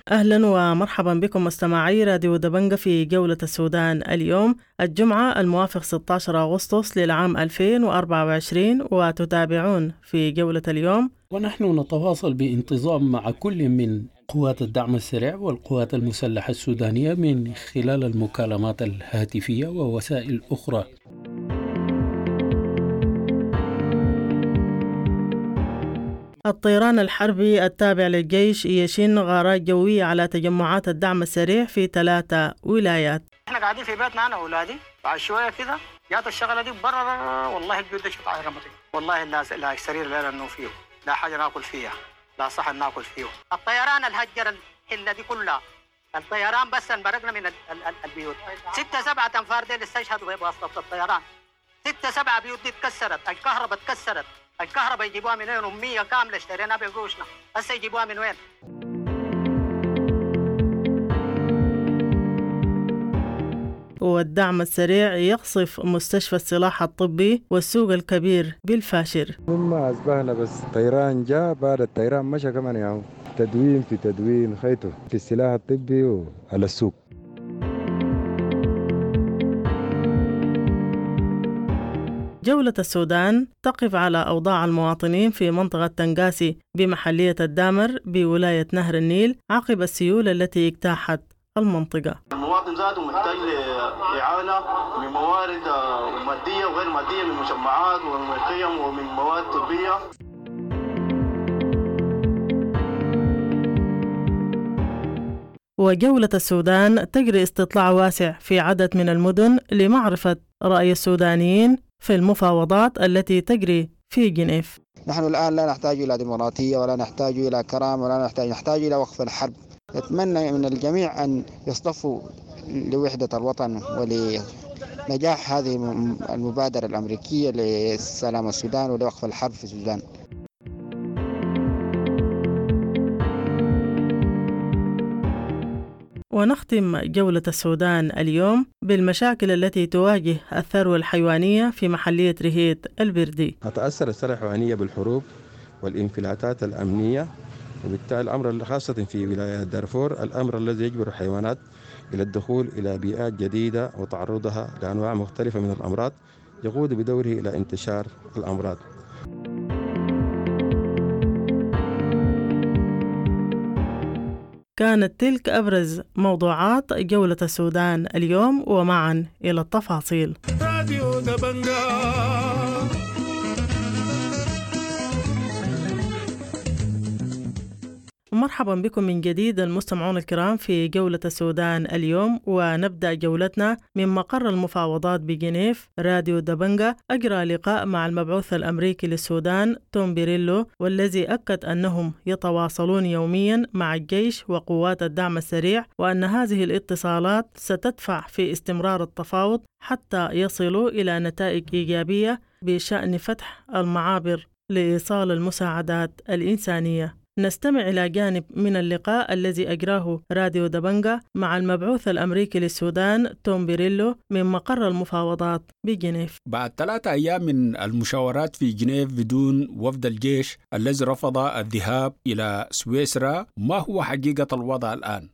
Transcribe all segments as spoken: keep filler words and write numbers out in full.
أهلا ومرحبا بكم مستمعي راديو دبنجة في جولة السودان اليوم الجمعة الموافق ستة عشر أغسطس للعام ألفين وأربعة وعشرين، وتتابعون في جولة اليوم. ونحن نتواصل بانتظام مع كل من قوات الدعم السريع والقوات المسلحة السودانية من خلال المكالمات الهاتفية ووسائل أخرى. الطيران الحربي التابع للجيش يشن غارات جوية على تجمعات الدعم السريع في ثلاثة ولايات. احنا قاعدين في بيتنا انا واولادي، بعد شويه كده جات الشغله دي برا، والله الجود ده شفت عايره مطي، والله الناس لا السرير لا انه فيه لا حاجه ناكل فيها، لا صحن ناكل فيه. الطيران الهجر الحله دي كلها، الطيران بس انبرقنا من ال ال ال البيوت. ستة سبعة انفار ديل استشهدوا بواسطه الطيران. ستة سبعة بيوت دي اتكسرت، الكهرباء اتكسرت، الكهرباء يجيبوها من وين؟ أمية كاملة اشتريناها بقروشنا، هسه يجيبوها من وين؟ والدعم السريع يقصف مستشفى السلاح الطبي والسوق الكبير بالفاشر. مما أصبحنا بس طيران جاء، بعد الطيران مشى كمان ياهو تدوين في تدوين خيطه في السلاح الطبي وعلى السوق. جولة السودان تقف على أوضاع المواطنين في منطقة تنقاسي بمحلية الدامر بولاية نهر النيل عقب السيول التي اجتاحت المنطقة. المواطن ذاته محتاج لإعانة من موارد مادية وغير مادية، من مجمعات ومن قيم ومن مواد طبية. وجولة السودان تجري استطلاع واسع في عدد من المدن لمعرفة رأي السودانيين في المفاوضات التي تجري في جنيف. نحن الآن لا نحتاج إلى ديمقراطية ولا نحتاج إلى كرامة ولا نحتاج نحتاج إلى وقف الحرب. نتمنى من الجميع أن يصطفوا لوحدة الوطن ولنجاح هذه المبادرة الأمريكية لسلام السودان ولوقف الحرب في السودان. ونختم جولة السودان اليوم بالمشاكل التي تواجه الثروة الحيوانية في محلية رهيت البردي. تتأثر الثروة الحيوانية بالحروب والانفلاتات الأمنية، وبالتالي الأمر خاصة في ولاية دارفور الأمر الذي يجبر الحيوانات إلى الدخول إلى بيئات جديدة وتعرضها لأنواع مختلفة من الأمراض يقود بدوره إلى انتشار الأمراض. كانت تلك أبرز موضوعات جولة السودان اليوم، ومعا إلى التفاصيل. راديو دبنجة. مرحبا بكم من جديد المستمعون الكرام في جولة السودان اليوم، ونبدأ جولتنا من مقر المفاوضات بجنيف. راديو دبنجة أجرى لقاء مع المبعوث الأمريكي للسودان توم بيريلو، والذي أكد أنهم يتواصلون يوميا مع الجيش وقوات الدعم السريع، وأن هذه الاتصالات ستدفع في استمرار التفاوض حتى يصلوا إلى نتائج إيجابية بشأن فتح المعابر لإيصال المساعدات الإنسانية. نستمع إلى جانب من اللقاء الذي أجراه راديو دبنجة مع المبعوث الأمريكي للسودان توم بيريلو من مقر المفاوضات بجنيف. بعد ثلاثة أيام من المشاورات في جنيف بدون وفد الجيش الذي رفض الذهاب إلى سويسرا، ما هو حقيقة الوضع الآن؟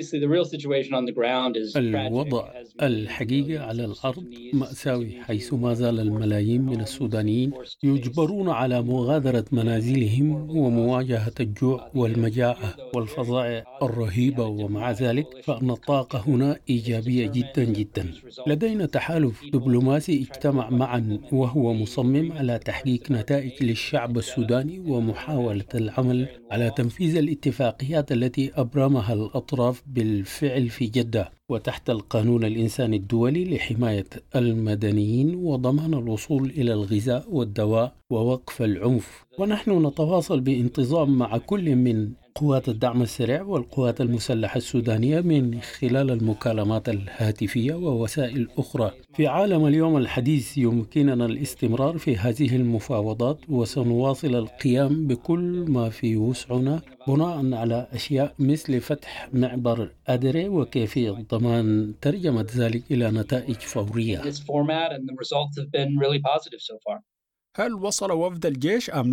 الوضع الحقيقي على الأرض مأساوي، حيث ما زال الملايين من السودانيين يجبرون على مغادرة منازلهم ومواجهة الجوع والمجاعة والفظائع الرهيبة. ومع ذلك فإن الطاقة هنا إيجابية جدا جدا. لدينا تحالف دبلوماسي اجتمع معا وهو مصمم على تحقيق نتائج للشعب السوداني ومحاولة العمل على تنفيذ الاتفاقيات التي أبرمها الأطراف بالفعل في جدة وتحت القانون الإنساني الدولي لحماية المدنيين وضمان الوصول إلى الغذاء والدواء ووقف العنف. ونحن نتواصل بانتظام مع كل من قوات الدعم السريع والقوات المسلحة السودانية من خلال المكالمات الهاتفية ووسائل أخرى. في عالم اليوم الحديث يمكننا الاستمرار في هذه المفاوضات، وسنواصل القيام بكل ما في وسعنا بناء على أشياء مثل فتح معبر أدري وكيفية ضمان ترجمة ذلك إلى نتائج فورية. هل وصل وفد الجيش أم لا؟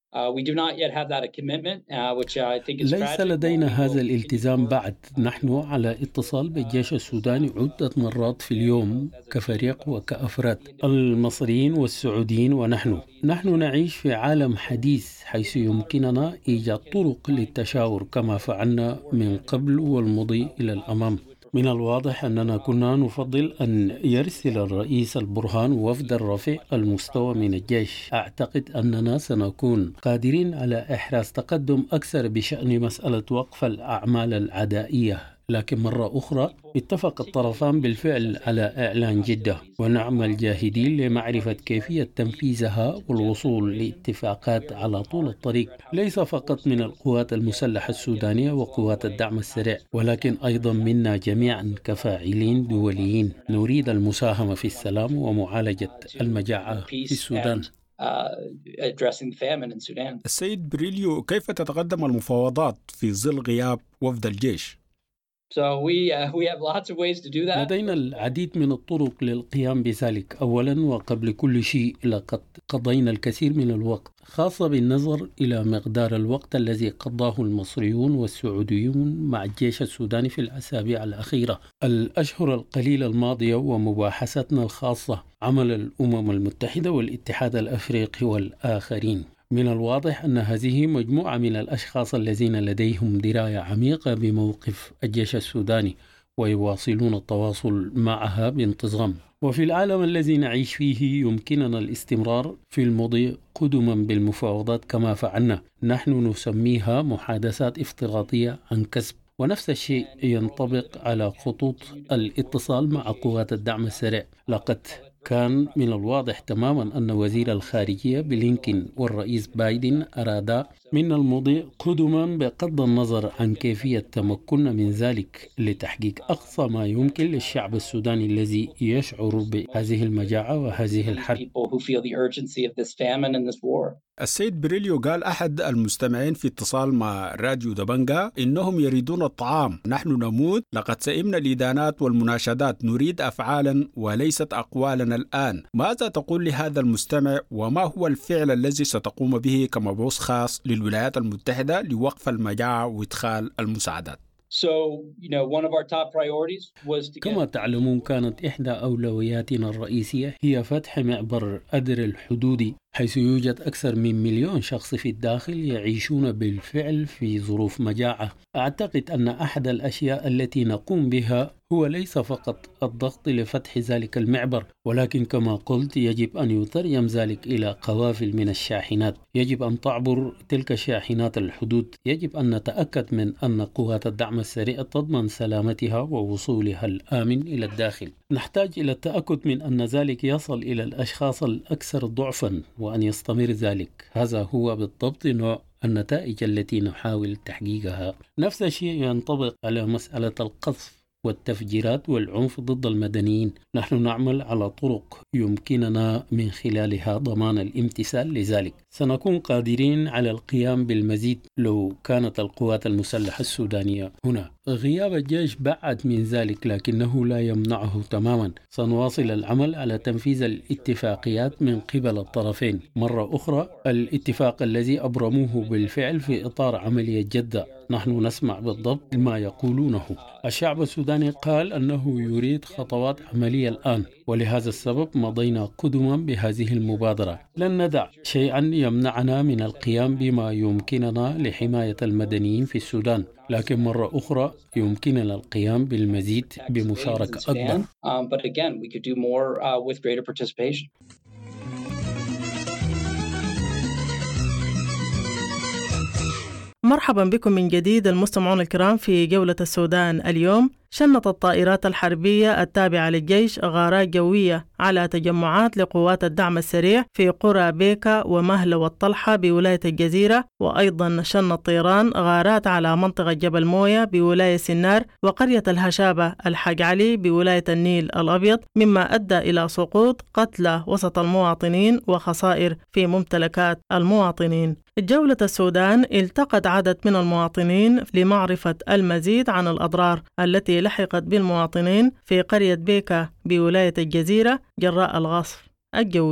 ليس لدينا هذا الالتزام بعد. نحن على اتصال بالجيش السوداني عدة مرات في اليوم كفريق وكأفراد، المصريين والسعوديين ونحن. نحن نعيش في عالم حديث حيث يمكننا إيجاد طرق للتشاور كما فعلنا من قبل والمضي إلى الأمام. من الواضح أننا كنا نفضل أن يرسل الرئيس البرهان وفد الرفع المستوى من الجيش. أعتقد أننا سنكون قادرين على إحراز تقدم أكثر بشأن مسألة وقف الأعمال العدائية، لكن مرة أخرى اتفق الطرفان بالفعل على إعلان جدة، ونعمل جاهدين لمعرفة كيفية تنفيذها والوصول لاتفاقات على طول الطريق، ليس فقط من القوات المسلحة السودانية وقوات الدعم السريع، ولكن أيضا منا جميعا كفاعلين دوليين نريد المساهمة في السلام ومعالجة المجاعة في السودان. السيد بريليو، كيف تتقدم المفاوضات في ظل غياب وفد الجيش؟ لدينا العديد من الطرق للقيام بذلك. أولا وقبل كل شيء، لقد قضينا الكثير من الوقت، خاصة بالنظر إلى مقدار الوقت الذي قضاه المصريون والسعوديون مع الجيش السوداني في الأسابيع الأخيرة، الأشهر القليلة الماضية، ومباحثاتنا الخاصة، عمل الأمم المتحدة والاتحاد الأفريقي والآخرين. من الواضح أن هذه مجموعة من الأشخاص الذين لديهم دراية عميقة بموقف الجيش السوداني ويواصلون التواصل معها بانتظام. وفي العالم الذي نعيش فيه يمكننا الاستمرار في المضي قدما بالمفاوضات كما فعلنا. نحن نسميها محادثات افتراضية عن كسب، ونفس الشيء ينطبق على خطوط الاتصال مع قوات الدعم السريع. لقد كان من الواضح تماما أن وزير الخارجية بلينكين والرئيس بايدن أرادا من المضي قدما بغض النظر عن كيفية تمكننا من ذلك لتحقيق أقصى ما يمكن للشعب السوداني الذي يشعر بهذه المجاعة وهذه الحرب. السيد بريليو، قال أحد المستمعين في اتصال مع راديو دبنجا إنهم يريدون الطعام. نحن نموت، لقد سئمنا الإدانات والمناشدات، نريد أفعالا وليست أقوالا الآن. ماذا تقول لهذا المستمع، وما هو الفعل الذي ستقوم به كمبعوث خاص للولايات المتحدة لوقف المجاعة وإدخال المساعدات؟ كما تعلمون، كانت إحدى أولوياتنا الرئيسية هي فتح معبر أدر الحدودي، حيث يوجد أكثر من مليون شخص في الداخل يعيشون بالفعل في ظروف مجاعة. أعتقد أن أحد الأشياء التي نقوم بها هو ليس فقط الضغط لفتح ذلك المعبر، ولكن كما قلت يجب أن يترجم ذلك إلى قوافل من الشاحنات. يجب أن تعبر تلك الشاحنات الحدود. يجب أن نتأكد من أن قوات الدعم السريع تضمن سلامتها ووصولها الآمن إلى الداخل. نحتاج إلى التأكد من أن ذلك يصل إلى الأشخاص الأكثر ضعفا وأن يستمر ذلك. هذا هو بالضبط نوع النتائج التي نحاول تحقيقها. نفس الشيء ينطبق على مسألة القذف والتفجيرات والعنف ضد المدنيين. نحن نعمل على طرق يمكننا من خلالها ضمان الامتثال لذلك. سنكون قادرين على القيام بالمزيد لو كانت القوات المسلحة السودانية هنا. غياب الجيش بعد من ذلك، لكنه لا يمنعه تماما. سنواصل العمل على تنفيذ الاتفاقيات من قبل الطرفين. مرة أخرى، الاتفاق الذي أبرموه بالفعل في إطار عملية جدة، نحن نسمع بالضبط ما يقولونه. الشعب السوداني قال أنه يريد خطوات عملية الآن، ولهذا السبب مضينا قدما بهذه المبادرة. لن ندع شيئا يمنعنا من القيام بما يمكننا لحماية المدنيين في السودان، لكن مرة أخرى يمكننا القيام بالمزيد بمشاركة أكبر. مرحبا بكم من جديد المستمعون الكرام في جولة السودان اليوم. شنت الطائرات الحربية التابعة للجيش غارات جوية على تجمعات لقوات الدعم السريع في قرى بيكا ومهل والطلحة بولاية الجزيرة، وأيضا شن الطيران غارات على منطقة جبل موية بولاية سنار وقرية الهشابة الحاج علي بولاية النيل الأبيض، مما أدى إلى سقوط قتلى وسط المواطنين وخسائر في ممتلكات المواطنين. جولة السودان التقت عدد من المواطنين لمعرفة المزيد عن الأضرار التي لحقت بالمواطنين في قرية بيكا بولاية الجزيرة جراء الغصف الجوي.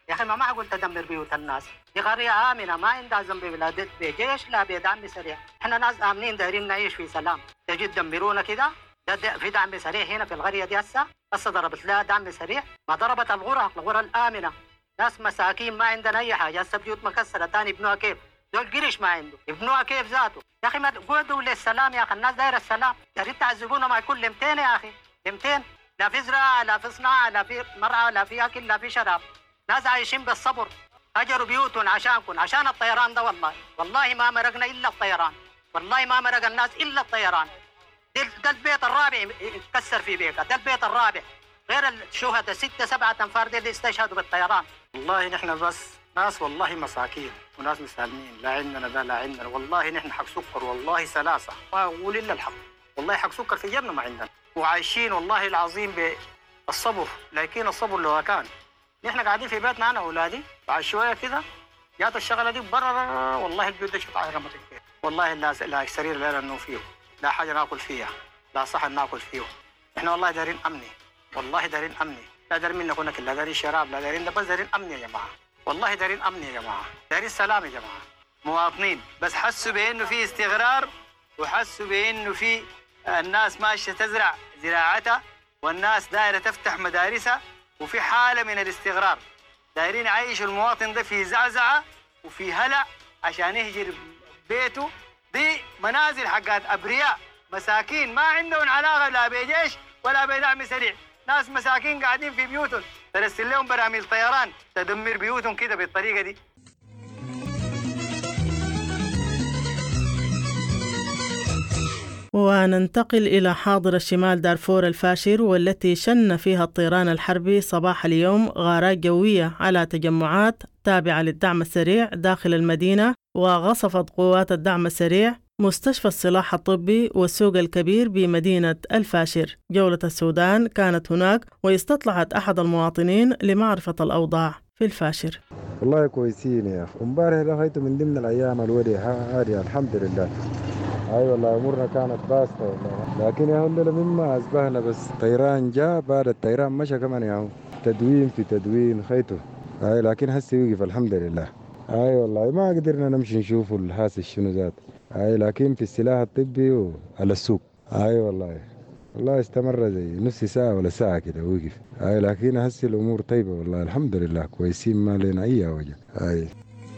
يا أخي ما معقول تدمر بيوت الناس. دي قرية آمنة ما عندها ذنب ولا بجيش لا بدعم سريع. إحنا ناس آمنين دايرين نعيش في سلام، تجي تدمرونا كده. في دعم سريع هنا في القرية دي هسه هسه ضربت لها دعم سريع، ما ضربت الغرة الغرة الآمنة. ناس مساكين ما عندنا أي حاجة، هسه بيوت مكسرة تاني يبنوها كيف؟ دول قرش ما عنده يبنوها كيف ذاته. يا أخي ما قعدوا للسلام يا أخي، الناس دايرة السلام. دايرين تعذبونا مع كل مئتين يا أخي، مئتين لا في زراعة لا في صناعة لا في مرعى لا في أكل لا في شراب. ناس عايشين بالصبر، هجروا بيوتهم عشانكم عشان الطيران ده. والله والله ما مرقنا إلا الطيران، والله ما مرق الناس إلا الطيران. ده البيت الرابع يتكسر في بيكا، ده البيت الرابع غير الشهداء ستة سبعة أنفار دي اللي استشهدوا بالطيران. والله نحن بس ناس والله مساكين وناس مسالمين، لا عندنا ده لا عندنا. والله نحن حق سكر والله سلاسة، ما أقول إلا الحق. والله حق سكر في جبنا ما عندنا، وعايشين والله العظيم بالصبر. لكن الصبر لو كان نحن قاعدين في بيتنا أنا وأولادي بعد شوية كذا جات الشغلة دي برا، والله البيوت دي شطعة رمتك فيها. والله لا لا سرير لا ننوم فيه، لا حاجة ناكل فيها، لا صحن ناكل فيه. احنا والله دارين أمني، والله دارين أمني، لا دارين منا كنا كلا دارين شراب لا دارين، بس دارين أمني يا جماعة. والله دارين أمني يا جماعة، دارين سلام يا جماعة. مواطنين بس حسوا بأنه في استقرار، وحسوا بأنه في الناس ماشية تزرع زراعتها، والناس دايرة تفتح مدارسها، وفي حالة من الاستقرار. دايرين يعيشوا المواطن ده في زعزعة وفي هلع عشان يهجر بيته. دي منازل حقات أبرياء مساكين ما عندهم علاقة لا بجيش ولا بدعم سريع. ناس مساكين قاعدين في بيوتهم ترسل لهم براميل طيران تدمر بيوتهم كده بالطريقة دي. وننتقل إلى حاضر الشمال دارفور الفاشر، والتي شن فيها الطيران الحربي صباح اليوم غارات جوية على تجمعات تابعة للدعم السريع داخل المدينة، وغصفت قوات الدعم السريع مستشفى السلاح الطبي والسوق الكبير بمدينة الفاشر. جولة السودان كانت هناك واستطلعت أحد المواطنين لمعرفة الأوضاع في الفاشر. والله كويسين يا أخي، امبارح لغاية من ضمن الأيام الودي هادي الحمد لله. أي والله أمورنا كانت باسطة والله، لكن يا هلا مما أصبحنا بس طيران جاء بعد الطيران مشى كمان يا هو تدوين في تدوين خيته. أي لكن هسه وقف الحمد لله. أي والله ما قدرنا نمشي نشوف الحاسس شنو ذات. أي لكن في السلاح الطبي وعلى السوق. أي والله والله استمر زي نص ساعة ولا ساعة كده وقف. أي لكن هسه الأمور طيبة والله الحمد لله كويسين ما لنا أي وجه. أي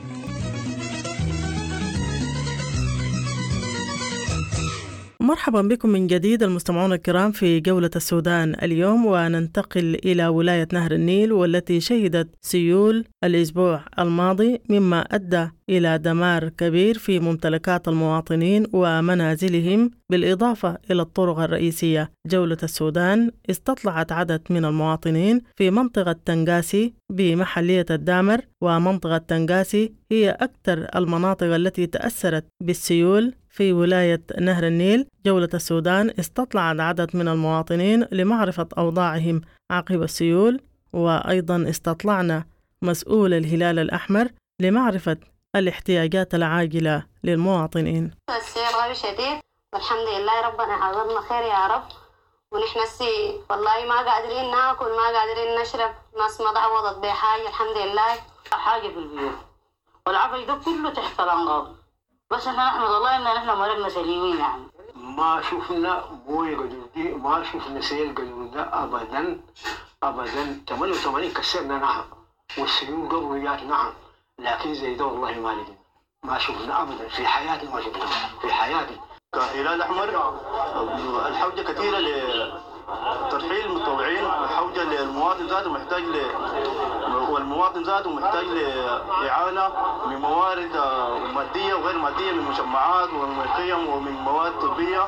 مرحبا بكم من جديد المستمعون الكرام في جولة السودان اليوم، وننتقل إلى ولاية نهر النيل والتي شهدت سيول الأسبوع الماضي، مما أدى إلى دمار كبير في ممتلكات المواطنين ومنازلهم، بالإضافة إلى الطرق الرئيسية. جولة السودان استطلعت عدد من المواطنين في منطقة تنغاسي بمحلية الدامر، ومنطقة تنغاسي هي أكثر المناطق التي تأثرت بالسيول في ولاية نهر النيل. جولة السودان استطلعت عدد من المواطنين لمعرفة أوضاعهم عقب السيول، وأيضا استطلعنا مسؤول الهلال الأحمر لمعرفة الاحتياجات العاجلة للمواطنين. السيل غير شديد والحمد لله ربنا عوضنا خير يا رب. ونحن السي والله ما قادرين ناكل ما قادرين نشرب، ناس ما تعوضت بحاجة الحمد لله. حاجة في البيوت والعفش ده كله تحت الأنقاض، بس احنا نحمد الله ان احنا مرقنا سليمين. يعني ما شفنا مويه قدودي، ما شفنا سيل قدودي ابدا ابدا. ثمانية وثمانين كسرنا نعم، والسيول قبريات نعم، لكن زي ده والله ما لقينا، ما شفنا ابدا في حياتنا، ما شفنا في حياتنا. الهلال الاحمر الحوجه كثيره لترحيل المتطوعين، الحوجه للمواطن ذاته محتاج ل والمواطن ذاته محتاج لإعانة من موارد مادية وغير مادية، من مجمعات ومن قيم ومن مواد طبية.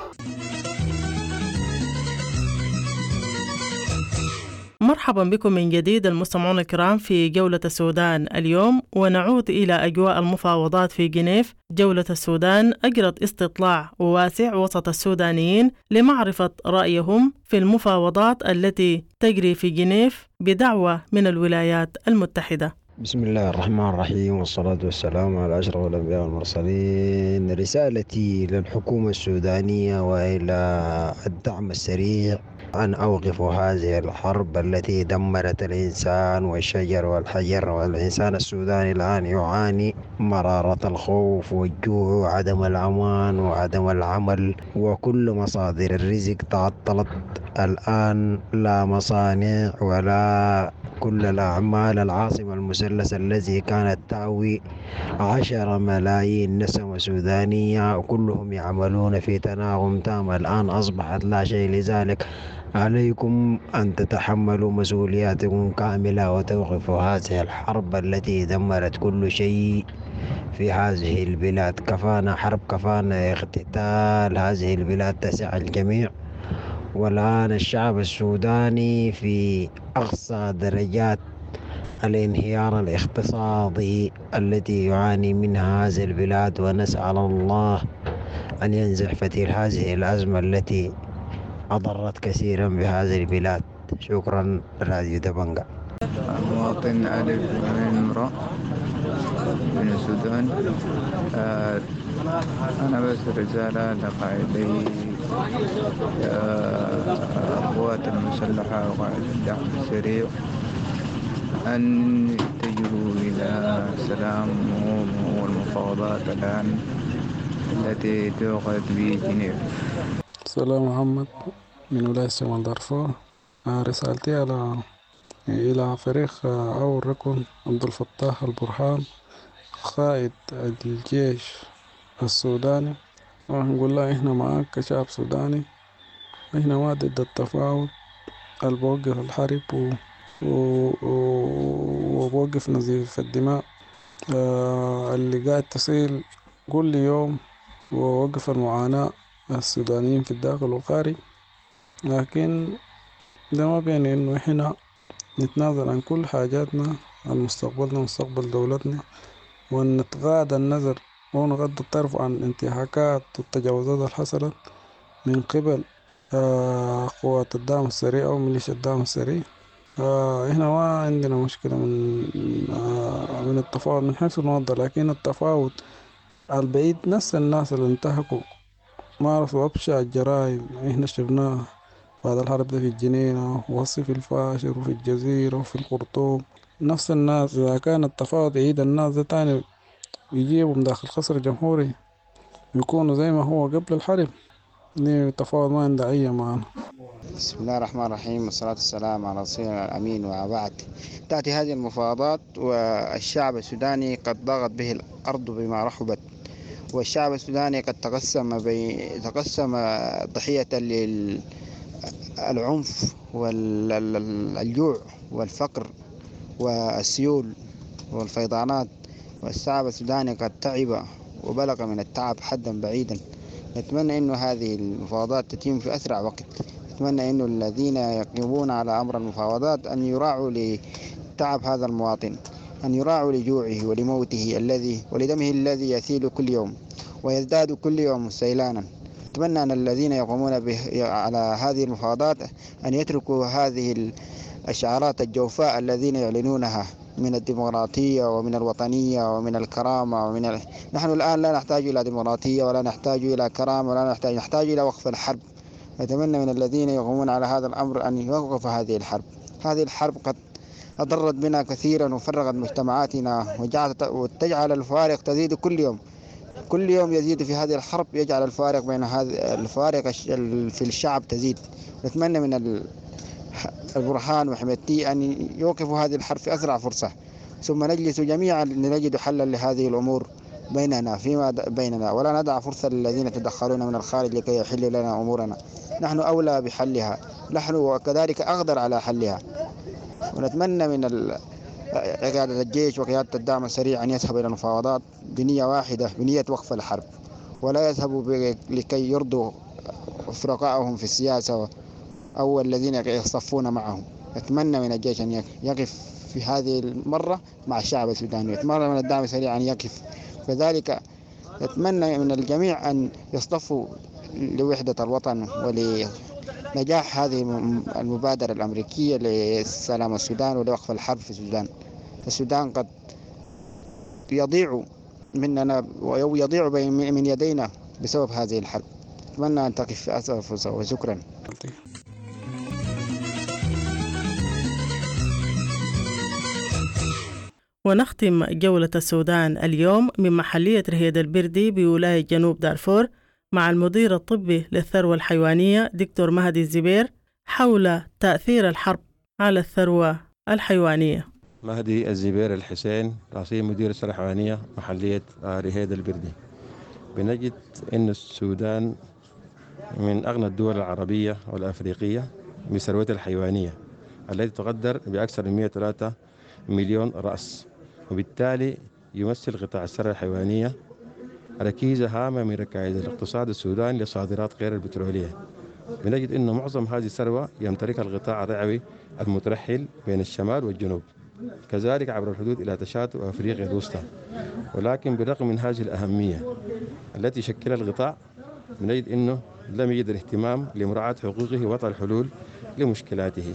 مرحبا بكم من جديد المستمعون الكرام في جولة السودان اليوم، ونعود إلى أجواء المفاوضات في جنيف. جولة السودان أجرت استطلاع واسع وسط السودانيين لمعرفة رأيهم في المفاوضات التي تجري في جنيف بدعوة من الولايات المتحدة. بسم الله الرحمن الرحيم، والصلاة والسلام على أشرف الأنبياء والمرسلين. رسالتي للحكومة السودانية وإلى الدعم السريع أن أوقف هذه الحرب التي دمرت الإنسان والشجر والحجر، والإنسان السوداني الآن يعاني مرارة الخوف والجوع وعدم الأمان وعدم العمل، وكل مصادر الرزق تعطلت الآن، لا مصانع ولا كل الأعمال. العاصمة المثلث الذي كانت تأوي عشر ملايين نسمة سودانية كلهم يعملون في تناغم تام، الآن أصبحت لا شيء. لذلك عليكم أن تتحملوا مسؤولياتكم كاملة وتوقفوا هذه الحرب التي دمرت كل شيء في هذه البلاد. كفانا حرب، كفانا اغتتال، هذه البلاد تسع الجميع، والآن الشعب السوداني في أقصى درجات الانهيار الاقتصادي التي يعاني منها هذه البلاد، ونسأل الله أن ينزح فتيل هذه الأزمة التي أضرت كثيرا بهذه البلاد. شكرا راديو دبنجا. مواطن ألف من مرة من السودان. آه أنا بس رسالة لقائدي القوات المسلحة وقائد الدعم السريع أن يتجهوا إلى سلام والمفاوضات الآن التي توقعت في جنيف. سلام محمد من ولاية شمال دارفور. رسالتي على إلى فريق أول ركن عبد الفتاح البرهان قائد الجيش السوداني، ونقول له إحنا معاك كشعب سوداني، إحنا ما ضد التفاوض اللي بوقف الحرب و... و... وبوقف نزيف الدماء آه اللي قاعد تصير كل يوم، ووقف المعاناة السودانيين في الداخل والخارج. لكن ده ما بيعني إنه إحنا نتنازل عن كل حاجاتنا عن مستقبلنا ومستقبل دولتنا، ونتغاضى النظر ونغض الطرف عن الانتهاكات والتجاوزات اللي حصلت من قبل آه قوات الدعم السريع أو ميليشيا الدعم السريع. آه إحنا ما عندنا مشكلة من آه من التفاوض من حيث الموضوع، لكن التفاوض البعيد نفس الناس اللي انتهكوا مارسوا أبشع الجرائم إحنا شفناها بعد الحرب ده في الجنينة وفي الفاشر وفي الجزيرة وفي الخرطوم. نفس الناس إذا كان التفاوض يعيد الناس ده تاني يجيبهم داخل قصر جمهوري يكونوا زي ما هو قبل الحرب، دي التفاوض ما عنده أي معنى. بسم الله الرحمن الرحيم، والصلاة والسلام على رسولنا الأمين. وبعد تأتي هذه المفاوضات والشعب السوداني قد ضاقت به الأرض بما رحبت، والشعب السوداني قد تقسم بي... تقسم ضحية للعنف والجوع والفقر والسيول والفيضانات، والشعب السوداني قد تعب وبلغ من التعب حدا بعيدا. نتمنى أن هذه المفاوضات تتم في أسرع وقت. نتمنى أن الذين يقومون على أمر المفاوضات أن يراعوا لتعب هذا المواطن، أن يراعوا لجوعه ولموته الذي ولدمه الذي يسيل كل يوم ويزداد كل يوم سيلانا. أتمنى أن الذين يقومون به على هذه المفاوضات أن يتركوا هذه الشعارات الجوفاء الذين يعلنونها من الديمقراطية ومن الوطنية ومن الكرامة ومن ال... نحن الآن لا نحتاج إلى ديمقراطية ولا نحتاج إلى كرامة ولا نحتاج نحتاج إلى وقف الحرب. أتمنى من الذين يقومون على هذا الأمر أن يوقفوا هذه الحرب. هذه الحرب قد أضرت بنا كثيرا وفرغت مجتمعاتنا وجعلت وتجعل الفوارق تزيد كل يوم. كل يوم يزيد في هذه الحرب يجعل الفارق بين هذه الفوارق في الشعب تزيد. نتمنى من البرهان وحميدتي أن يوقفوا هذه الحرب في أسرع فرصة، ثم نجلس جميعا لنجد حلا لهذه الأمور بيننا فيما بيننا، ولا ندع فرصة للذين يتدخلون من الخارج لكي يحلوا لنا أمورنا. نحن أولى بحلها، نحن وكذلك أقدر على حلها. ونتمنى من قيادة الجيش وقيادة الدعم السريع أن يذهبوا إلى المفاوضات بنية واحدة، بنية وقف الحرب، ولا يذهبوا لكي يرضوا فرقائهم في السياسة أو الذين يصفون معهم. أتمنى من الجيش أن يقف في هذه المرة مع الشعب السوداني، أتمنى من الدعم السريع أن يقف كذلك. أتمنى من الجميع أن يصطفوا لوحدة الوطن ولنجاح هذه المبادرة الأمريكية لسلام السودان ولوقف الحرب في السودان. السودان قد يضيع مننا ويضيع من يدينا بسبب هذه الحرب. أتمنى أن تقف في أسرع فرصة، وشكرا. ونختم جولة السودان اليوم من محلية رهيد البردي بولاية جنوب دارفور مع المدير الطبي للثروة الحيوانية دكتور مهدي الزبير حول تأثير الحرب على الثروة الحيوانية. مهدي الزبير الحسين، رئيس مدير الثروة الحيوانية محلية رهيد البردي. بنجد أن السودان من أغنى الدول العربية والأفريقية بثروتها الحيوانية التي تقدر بأكثر من مئة وثلاثة مليون رأس، وبالتالي يمثل قطاع الثروة الحيوانية ركيزة هامة من ركائز الاقتصاد السوداني للصادرات غير البترولية. بنجد أن معظم هذه الثروة يمتلكها القطاع الرعوي المترحل بين الشمال والجنوب، كذلك عبر الحدود إلى تشاد وأفريقيا الوسطى. ولكن بالرغم من هذه الأهمية التي شكلها القطاع، بنجد أنه لم يجد الاهتمام لمراعاة حقوقه ووضع الحلول لمشكلاته.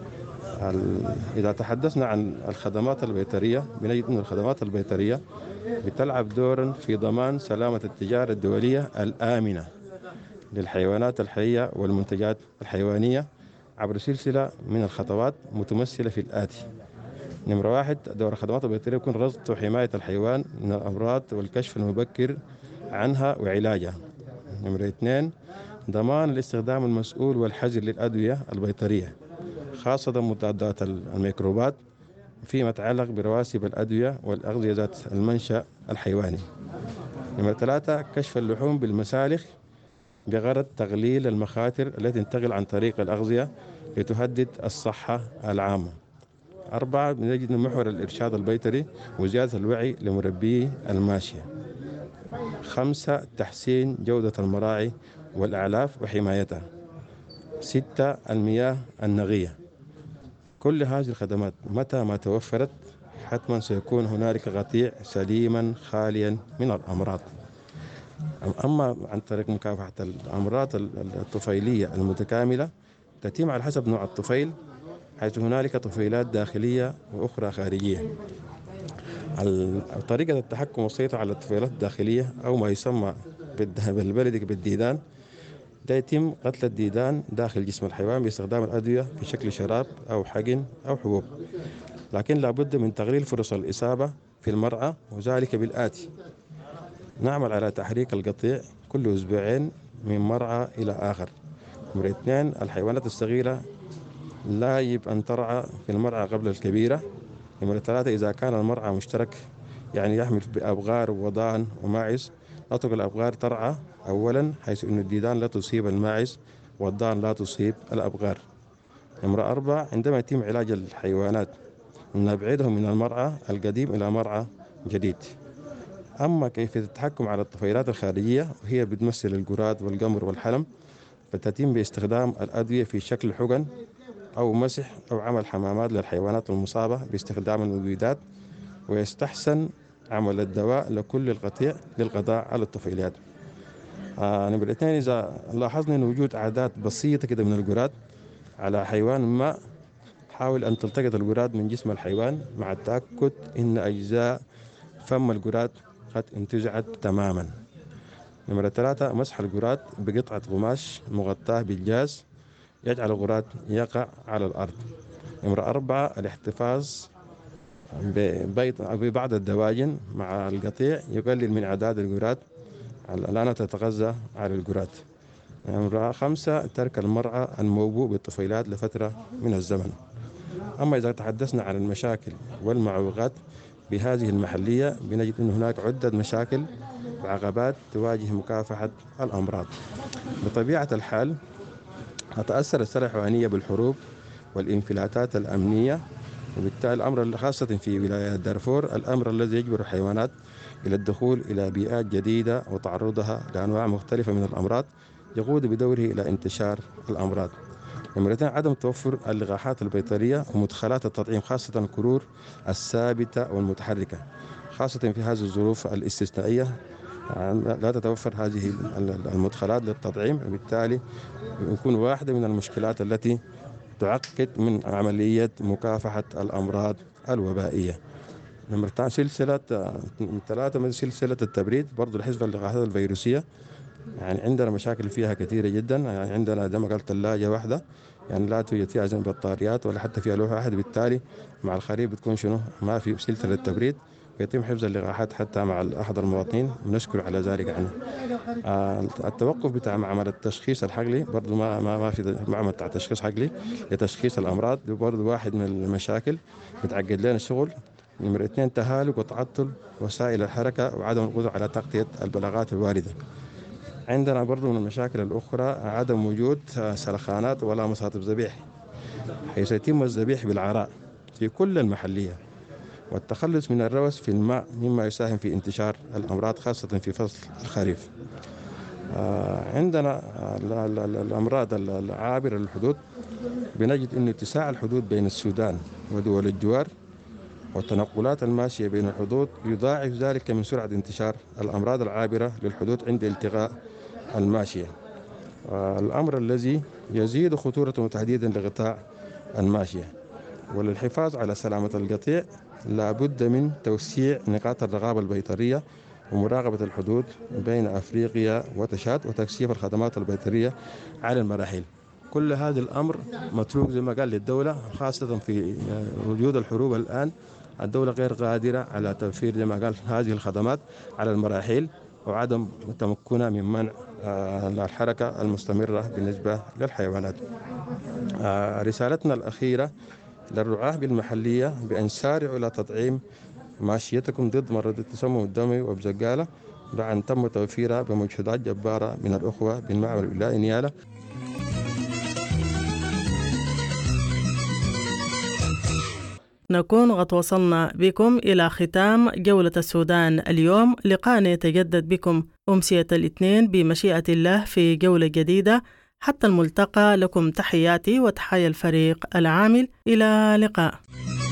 إذا تحدثنا عن الخدمات البيطرية، بنجد أن الخدمات البيطرية بتلعب دورا في ضمان سلامة التجارة الدولية الآمنة للحيوانات الحية والمنتجات الحيوانية عبر سلسلة من الخطوات متمثلة في الآتي: نمرة واحد، دور الخدمات البيطرية يكون رصد وحماية الحيوان من الأمراض والكشف المبكر عنها وعلاجها. نمرة اثنين، ضمان الاستخدام المسؤول والحجر للأدوية البيطرية خاصة مضادات الميكروبات فيما يتعلق برواسب الأدوية والأغذية ذات المنشأ الحيواني. نمرة ثلاثة، كشف اللحوم بالمسالخ بغرض تقليل المخاطر التي تنتقل عن طريق الأغذية لتهدد الصحة العامة. أربعة، بنجد محور الإرشاد البيطري وزيادة الوعي لمربي الماشية. خمسة، تحسين جودة المراعي والأعلاف وحمايتها. ستة، المياه النقية. كل هذه الخدمات متى ما توفرت حتما سيكون هنالك قطيع سليما خاليا من الأمراض. أما عن طريق مكافحة الأمراض الطفيلية المتكاملة تتم على حسب نوع الطفيل، حيث هنالك طفيلات داخلية وأخرى خارجية. طريقة التحكم والسيطرة على الطفيلات الداخلية أو ما يسمى بالبلدي بالديدان، ده يتم قتل الديدان داخل جسم الحيوان باستخدام الأدوية في شكل شراب أو حقن أو حبوب. لكن لابد من تقليل فرص الإصابة في المرعى، وذلك بالآتي: نعمل على تحريك القطيع كل أسبوعين من مرعى إلى آخر. نمرة اثنين، الحيوانات الصغيرة لا يجب أن ترعى في المرعى قبل الكبيرة. نمرة ثلاثة، إذا كان المرعى مشترك يعني يحمل بأبغار ووضان وماعز، نترك الأبغار ترعى أولا حيث أن الديدان لا تصيب الماعز والضان لا تصيب الأبغار. نمرة أربعة، عندما يتم علاج الحيوانات نبعدهم من المرعى القديم إلى مرعى جديد. أما كيفية التحكم على الطفيلات الخارجية وهي بتمثل الجراد والقمر والحلم، فتتم باستخدام الأدوية في شكل حقن أو مسح أو عمل حمامات للحيوانات المصابة باستخدام المبيدات، ويستحسن عمل الدواء لكل القطيع للقضاء على الطفيليات. آه نمرة اثنين، إذا لاحظنا أن وجود أعداد بسيطة كده من الجراد على حيوان ما، حاول أن تلتقط الجراد من جسم الحيوان مع التأكد أن أجزاء فم الجراد قد انتزعت تماما. نمرة ثلاثة، مسح الجراد بقطعة قماش مغطاة بالجاز يجعل الجراد يقع على الأرض. نمرة أربعة، الاحتفاظ ببعض الدواجن مع القطيع يقلل من أعداد الجراد التي تتغذى على الجراد. نمرة خمسة، ترك المرعى الموبوء بالطفيلات لفترة من الزمن. أما إذا تحدثنا عن المشاكل والمعوقات بهذه المحلية، بنجد أن هناك عدة مشاكل وعقبات تواجه مكافحة الأمراض. بطبيعة الحال تتأثر الثروة الحيوانية بالحروب والانفلاتات الأمنية، وبالتالي الأمر خاصة في ولاية دارفور الأمر الذي يجبر الحيوانات إلى الدخول إلى بيئات جديدة وتعرضها لأنواع مختلفة من الأمراض يقود بدوره إلى انتشار الأمراض. نمرة عدم توفر اللقاحات البيطرية ومدخلات التطعيم خاصة الكرور الثابتة والمتحركة، خاصة في هذه الظروف الاستثنائية لا تتوفر هذه المدخلات للتطعيم، وبالتالي يكون واحدة من المشكلات التي تعقد من عملية مكافحة الأمراض الوبائية. نمرة سلسلة ثلاثة من سلسلة التبريد، برضو الحزب اللقاحات الفيروسية يعني عندنا مشاكل فيها كثيرة جدا. يعني عندنا زي ما قلت ثلاجة واحدة يعني لا توجد فيها زي بطاريات ولا حتى فيها لوحة أحد، بالتالي مع الخريف بتكون شنو ما في سلسلة للتبريد، ويتم حفظ اللقاحات حتى مع أحد المواطنين، ونشكر على ذلك عنه. آه التوقف بتاع معمل التشخيص الحقلي برضو ما ما ما في معمل بتاع تشخيص حقلي لتشخيص الأمراض، برضو واحد من المشاكل بتعقد لنا الشغل. نمرة اثنين تهالك وتعطل وسائل الحركة وعدم القدرة على تغطية البلاغات الواردة. عندنا برضو من المشاكل الأخرى عدم وجود سلخانات ولا مصاطب ذبيح، حيث يتم الذبيح بالعراء في كل المحلية، والتخلص من الروث في الماء مما يساهم في انتشار الأمراض خاصة في فصل الخريف. عندنا الأمراض العابرة للحدود، بنجد أن اتساع الحدود بين السودان ودول الجوار والتنقلات الماشية بين الحدود يضاعف ذلك من سرعة انتشار الأمراض العابرة للحدود عند التقاء الماشية، الأمر الذي يزيد خطورة تحديدا لقطاع الماشية. وللحفاظ على سلامة القطيع لا بد من توسيع نقاط الرقابة البيطرية ومراقبة الحدود بين أفريقيا وتشاد وتكثيف الخدمات البيطرية على المراحل. كل هذا الأمر متروك زي ما قال للدولة، خاصة في وجود الحروب الآن الدولة غير قادرة على توفير زي ما قال هذه الخدمات على المراحل، وعدم تمكنها من منع الحركة المستمرة بالنسبة للحيوانات. رسالتنا الأخيرة للرعاة بالمحلية بأن سارعوا إلى تطعيم ماشيتكم ضد مرض التسمم الدموي وبزقالة، بعد أن تم توفيرها بمجهودات جبارة من الأخوة بالمعمل الولائي نيالة. نكون قد وصلنا بكم إلى ختام جولة السودان اليوم. لقاءنا يتجدد بكم أمسية الاثنين بمشيئة الله في جولة جديدة. حتى الملتقى، لكم تحياتي وتحيا الفريق العامل. إلى لقاء.